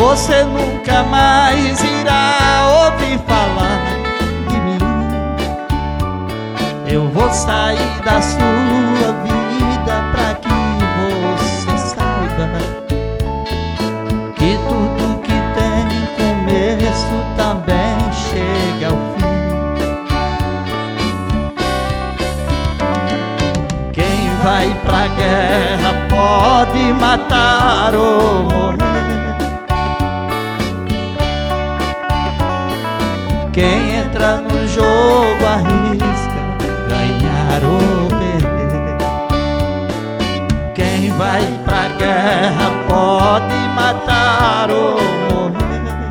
você nunca mais irá ouvir falar de mim. Eu vou sair da sua vida pra que você saiba que tudo que tem começo também chega ao fim. Quem vai pra guerra pode matar ou morrer. Quem entra no jogo arrisca ganhar ou perder. Quem vai pra guerra pode matar ou morrer.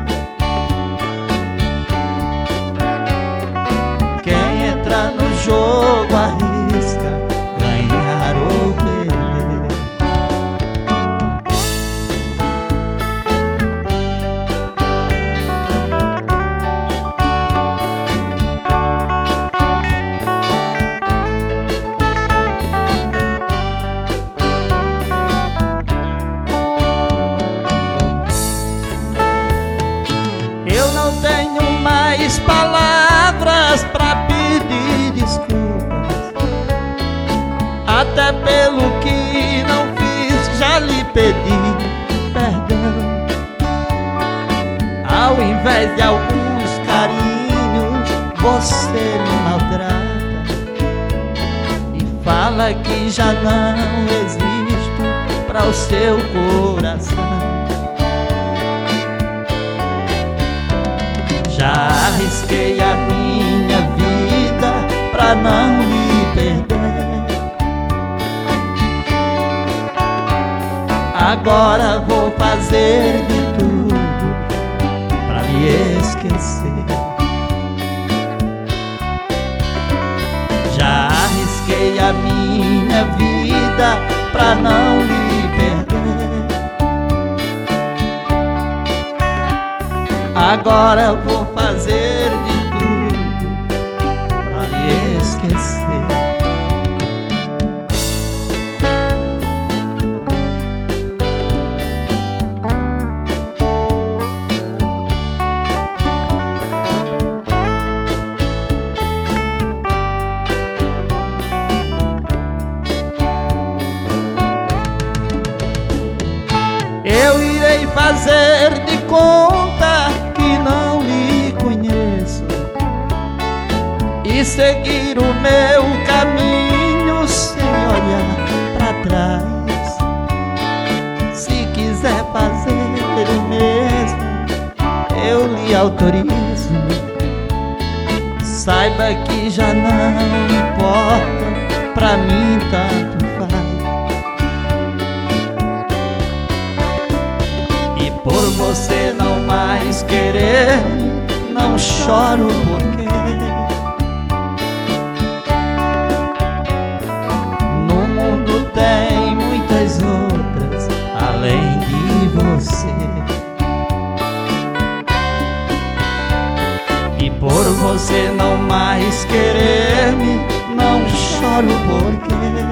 Quem entra no jogo arrisca ganhar ou perder. Eu não tenho mais palavras pra pedir desculpas, até pelo que não fiz já lhe pedi perdão. Ao invés de alguns carinhos, você me maltrata e fala que já não existo pra o seu coração. Já arrisquei a minha vida pra não lhe perder. Agora vou fazer de tudo pra me esquecer. Já arrisquei a minha vida pra não lhe perder. Agora vou fazer de tudo pra lhe esquecer. Eu irei fazer de conta que não lhe conheço e seguir o meu caminho sem olhar pra trás. Se quiser fazer o mesmo, eu lhe autorizo. Saiba que já não importa, pra mim tanto faz. E por você não mais querer, não choro porque no mundo tem muitas outras além de você. E por você não mais querer-me, não choro porque